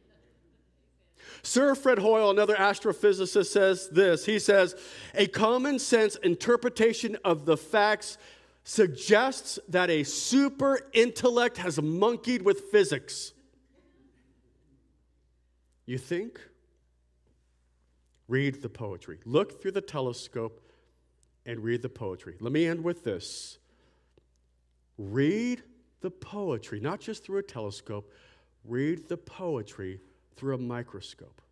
Sir Fred Hoyle, another astrophysicist, says this. He says, a common sense interpretation of the facts suggests that a super intellect has monkeyed with physics. You think? Read the poetry. Look through the telescope and read the poetry. Let me end with this. Read the poetry, not just through a telescope. Read the poetry through a microscope.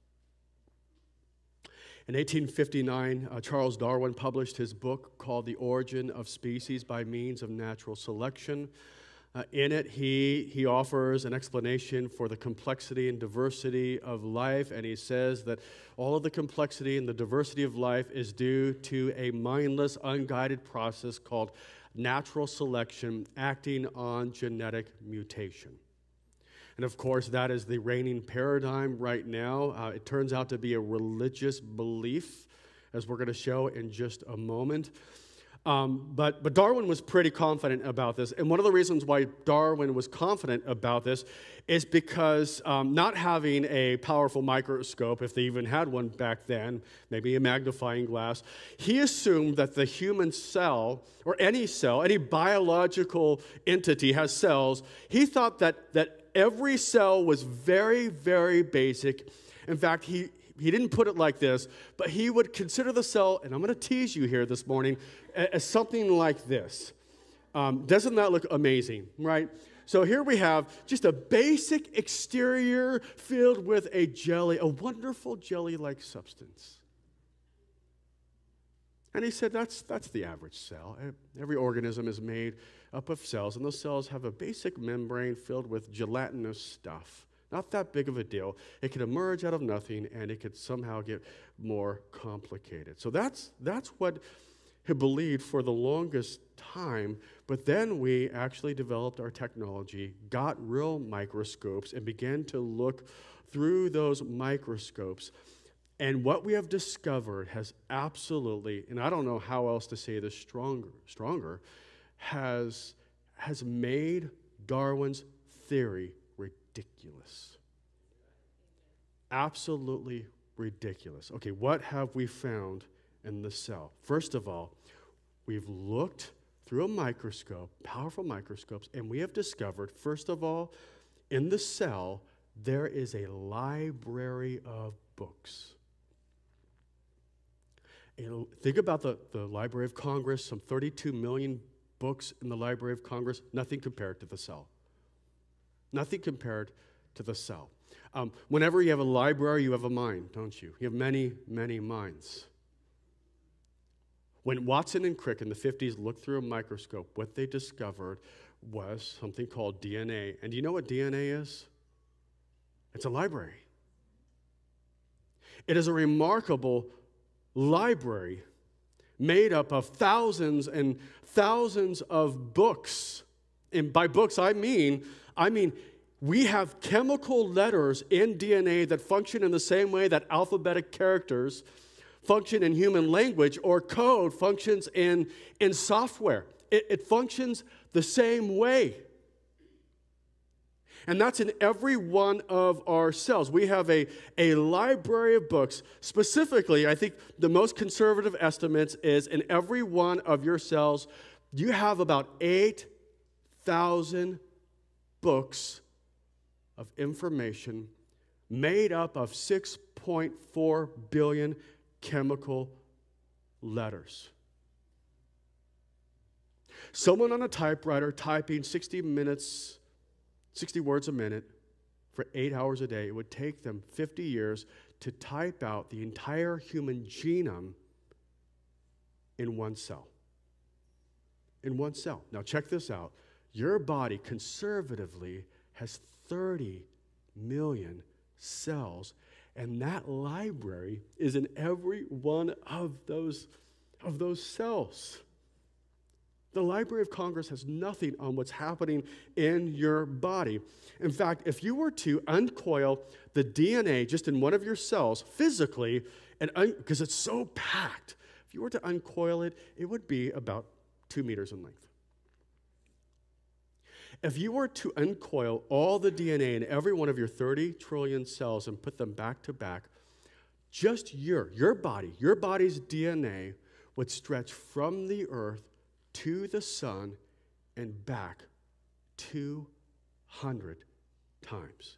In 1859, Charles Darwin published his book called The Origin of Species by Means of Natural Selection. In it, he offers an explanation for the complexity and diversity of life, and he says that all of the complexity and the diversity of life is due to a mindless, unguided process called natural selection acting on genetic mutation. And of course, that is the reigning paradigm right now. It turns out to be a religious belief, as we're going to show in just a moment. But Darwin was pretty confident about this. And one of the reasons why Darwin was confident about this is because not having a powerful microscope, if they even had one back then, maybe a magnifying glass, he assumed that the human cell, or any cell, any biological entity has cells. He thought that every cell was very, very basic. In fact, he didn't put it like this, but he would consider the cell, and I'm going to tease you here this morning, as something like this. Doesn't that look amazing, right? So here we have just a basic exterior filled with a jelly, a wonderful jelly-like substance. And he said that's the average cell. Every organism is made up of cells, and those cells have a basic membrane filled with gelatinous stuff. Not that big of a deal. It could emerge out of nothing, and it could somehow get more complicated. So that's what he believed for the longest time. But then we actually developed our technology, got real microscopes, and began to look through those microscopes. And what we have discovered has absolutely, and I don't know how else to say this stronger, has made Darwin's theory ridiculous. Absolutely ridiculous. Okay, what have we found in the cell? First of all, we've looked through a microscope, powerful microscopes, and we have discovered, first of all, in the cell, there is a library of books. Think about the Library of Congress, some 32 million books in the Library of Congress, nothing compared to the cell. Nothing compared to the cell. Whenever you have a library, you have a mind, don't you? You have many, many minds. When Watson and Crick in the 50s looked through a microscope, what they discovered was something called DNA. And do you know what DNA is? It's a library. It is a remarkable library made up of thousands and thousands of books. And by books, I mean we have chemical letters in DNA that function in the same way that alphabetic characters function in human language, or code functions in software. It functions the same way. And that's in every one of our cells. We have a library of books. Specifically, I think the most conservative estimates is in every one of your cells, you have about 8,000 books of information made up of 6.4 billion chemical letters. Someone on a typewriter typing 60 words a minute for 8 hours a day, it would take them 50 years to type out the entire human genome in one cell. In one cell. Now check this out. Your body conservatively has 30 million cells, and that library is in every one of those cells. The Library of Congress has nothing on what's happening in your body. In fact, if you were to uncoil the DNA just in one of your cells physically, and because it's so packed, if you were to uncoil it, it would be about 2 meters in length. If you were to uncoil all the DNA in every one of your 30 trillion cells and put them back to back, just your body's DNA would stretch from the earth to the sun and back 200 times.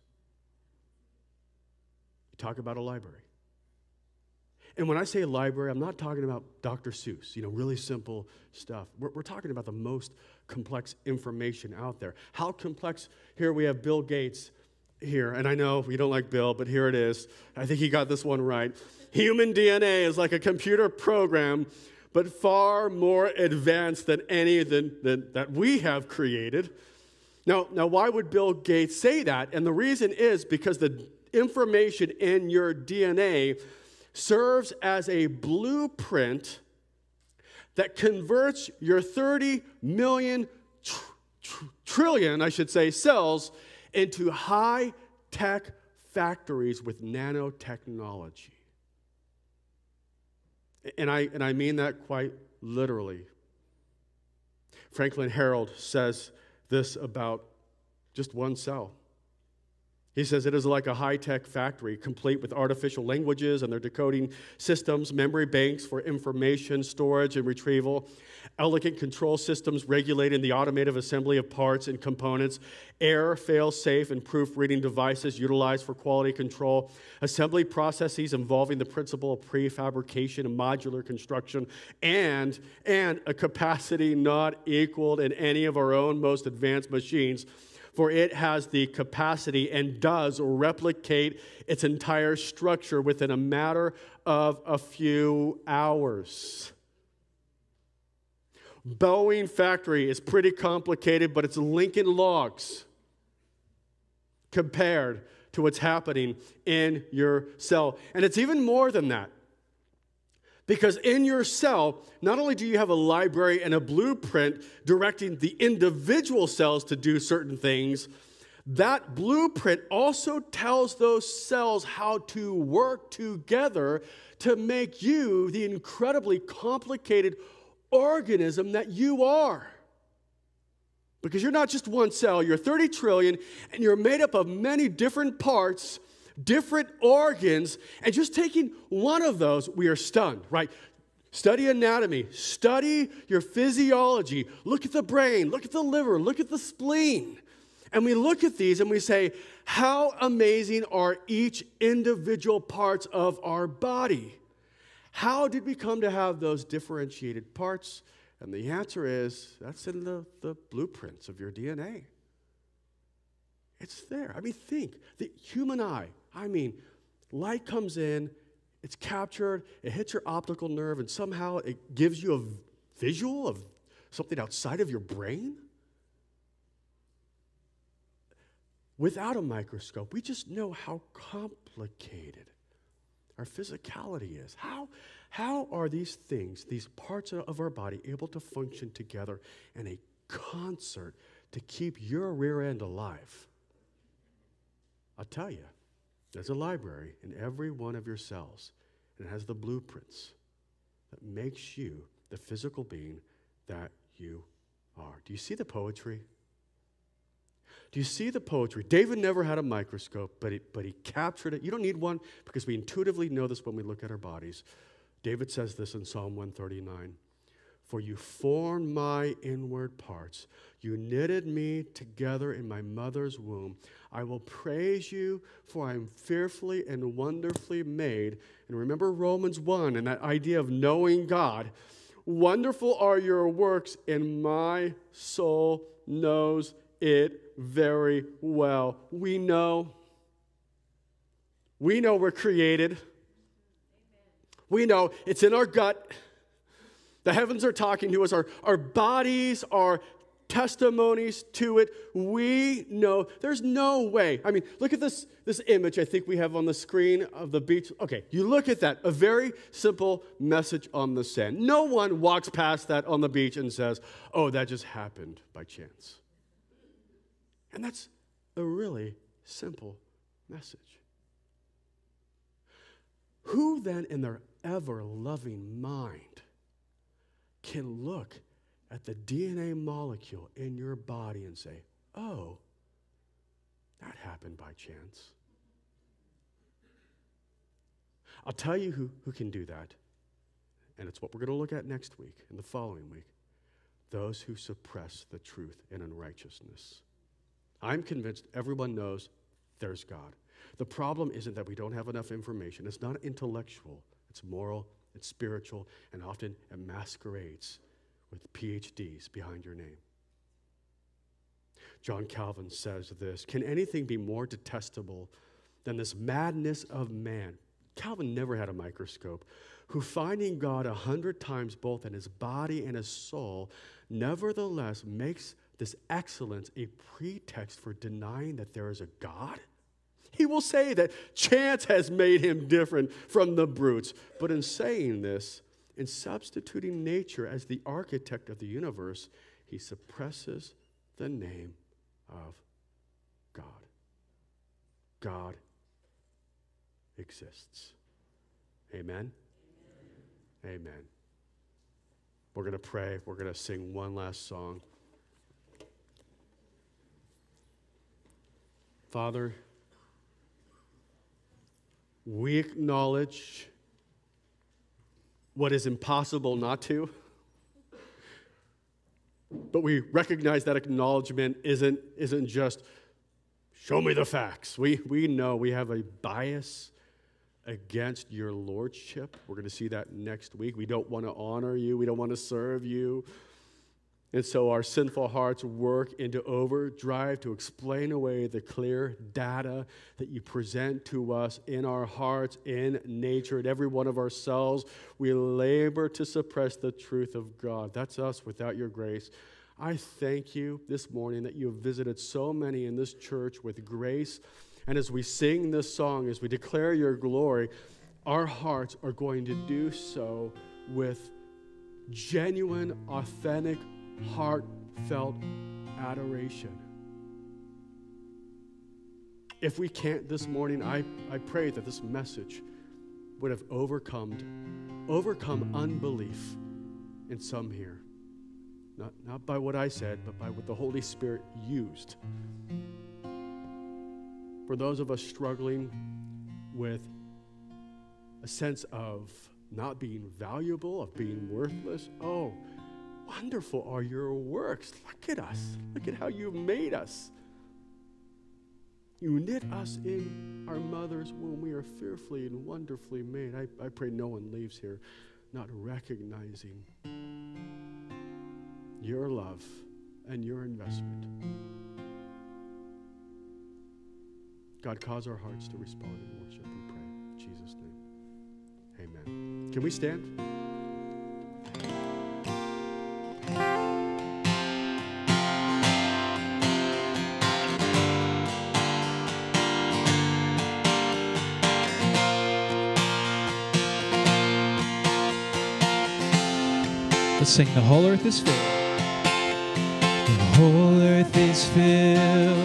You talk about a library. And when I say library, I'm not talking about Dr. Seuss, really simple stuff. We're talking about the most complex information out there. How complex? Here we have Bill Gates here, and I know you don't like Bill, but here it is. I think he got this one right. Human DNA is like a computer program, but far more advanced than any that we have created. Now, why would Bill Gates say that? And the reason is because the information in your DNA serves as a blueprint that converts your 30 million trillion, cells into high-tech factories with nanotechnology. And I mean that quite literally. Franklin Harold says this about just one cell. He says it is like a high-tech factory, complete with artificial languages and their decoding systems, memory banks for information storage and retrieval, elegant control systems regulating the automated assembly of parts and components, error, fail-safe, and proofreading devices utilized for quality control, assembly processes involving the principle of prefabrication and modular construction, and a capacity not equaled in any of our own most advanced machines, for it has the capacity and does replicate its entire structure within a matter of a few hours. Boeing factory is pretty complicated, but it's Lincoln Logs compared to what's happening in your cell. And it's even more than that. Because in your cell, not only do you have a library and a blueprint directing the individual cells to do certain things, that blueprint also tells those cells how to work together to make you the incredibly complicated organism that you are. Because you're not just one cell, you're 30 trillion, and you're made up of many different parts, different organs, and just taking one of those, we are stunned, right? Study anatomy, study your physiology, look at the brain, look at the liver, look at the spleen. And we look at these and we say, how amazing are each individual parts of our body? How did we come to have those differentiated parts? And the answer is, that's in the blueprints of your DNA. It's there. Think, the human eye. Light comes in, it's captured, it hits your optical nerve, and somehow it gives you a visual of something outside of your brain. Without a microscope, we just know how complicated our physicality is. How are these things, these parts of our body, able to function together in a concert to keep your rear end alive? I'll tell you. There's a library in every one of your cells, and it has the blueprints that makes you the physical being that you are. Do you see the poetry? Do you see the poetry? David never had a microscope, but he captured it. You don't need one because we intuitively know this when we look at our bodies. David says this in Psalm 139. For you formed my inward parts. You knitted me together in my mother's womb. I will praise you, for I am fearfully and wonderfully made. And remember Romans 1 and that idea of knowing God. Wonderful are your works, and my soul knows it very well. We know we're created. We know it's in our gut. The heavens are talking to us. Our bodies are testimonies to it. We know there's no way. I mean, look at this image I think we have on the screen of the beach. Okay, you look at that, a very simple message on the sand. No one walks past that on the beach and says, oh, that just happened by chance. And that's a really simple message. Who then in their ever-loving mind can look at the DNA molecule in your body and say, oh, that happened by chance? I'll tell you who can do that. And it's what we're going to look at next week and the following week. Those who suppress the truth in unrighteousness. I'm convinced everyone knows there's God. The problem isn't that we don't have enough information. It's not intellectual. It's moral, it's spiritual, and often it masquerades with PhDs behind your name. John Calvin says this, can anything be more detestable than this madness of man? Calvin never had a microscope, who finding God 100 times both in his body and his soul, nevertheless makes this excellence a pretext for denying that there is a God? He will say that chance has made him different from the brutes. But in saying this, in substituting nature as the architect of the universe, he suppresses the name of God. God exists. Amen? Amen. We're going to pray. We're going to sing one last song. Father, we acknowledge what is impossible not to, but we recognize that acknowledgement isn't just show me the facts. We know we have a bias against your lordship. We're going to see that next week. We don't want to honor you. We don't want to serve you. And so our sinful hearts work into overdrive to explain away the clear data that you present to us in our hearts, in nature, in every one of our cells. We labor to suppress the truth of God. That's us without your grace. I thank you this morning that you have visited so many in this church with grace. And as we sing this song, as we declare your glory, our hearts are going to do so with genuine, authentic, heartfelt adoration. If we can't this morning, I pray that this message would have overcome unbelief in some here. Not by what I said, but by what the Holy Spirit used. For those of us struggling with a sense of not being valuable, of being worthless, oh, wonderful are your works. Look at us. Look at how you made us. You knit us in our mother's womb. We are fearfully and wonderfully made. I pray no one leaves here not recognizing your love and your investment. God, cause our hearts to respond in worship, we pray. In Jesus' name, amen. Can we stand? Let's sing The Whole Earth is Filled. The whole earth is filled.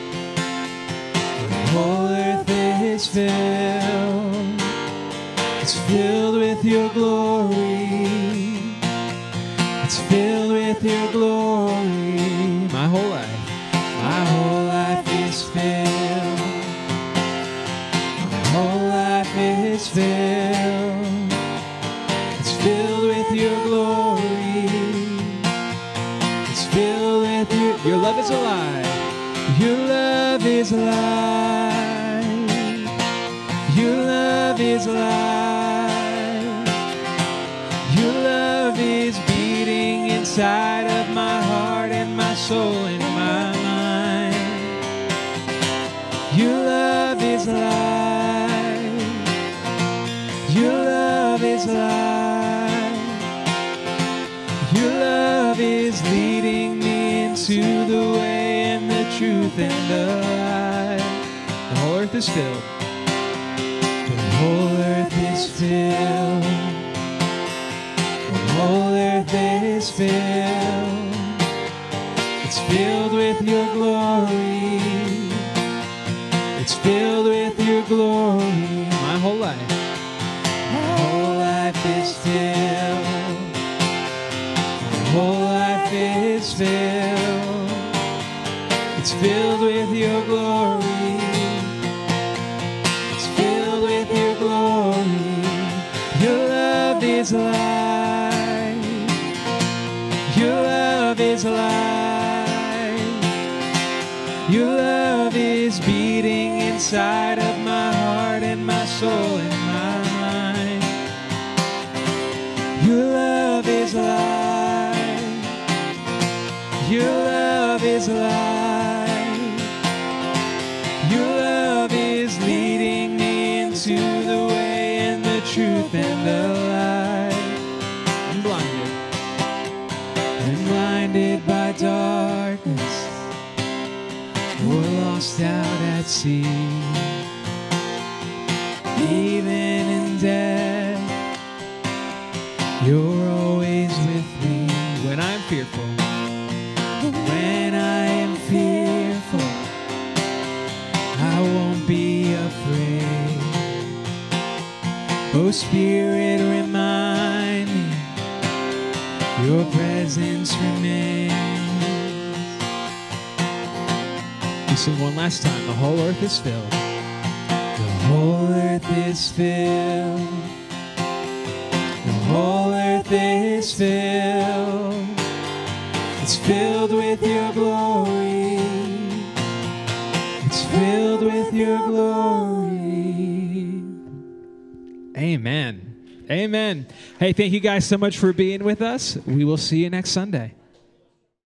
The whole earth is filled. It's filled with your glory. It's filled with your glory. My whole life is filled. My whole life is filled. It's filled with your glory. It's filled with your love is alive. Your love is alive. Your love is alive. Your love is beating inside of my heart and my soul and my mind. Your love is alive. Your love is alive. Your love is leading me in into the way and the truth and the life. The whole earth is filled. The whole earth is filled. The whole earth is filled. It's filled with your glory. It's filled with your glory. My whole life. My whole life is filled. My whole life is filled. It's filled with your glory. It's filled with your glory. Your love is life. Your love is life. Your love is beating inside of my heart and my soul and my mind. Your love is life. Your love is life. Your love is leading me into the way and the truth and the light. I'm blinded. I'm blinded by darkness. We're lost out at sea. Even in death, you're always with me. When I'm fearful, when I am fearful, I won't be afraid. Oh Spirit, remind me your presence remains. We sing one last time. The whole earth is filled. The whole earth is filled. The whole earth is filled. It's filled with your glory. It's filled with your glory. Amen. Amen. Hey, thank you guys so much for being with us. We will see you next Sunday.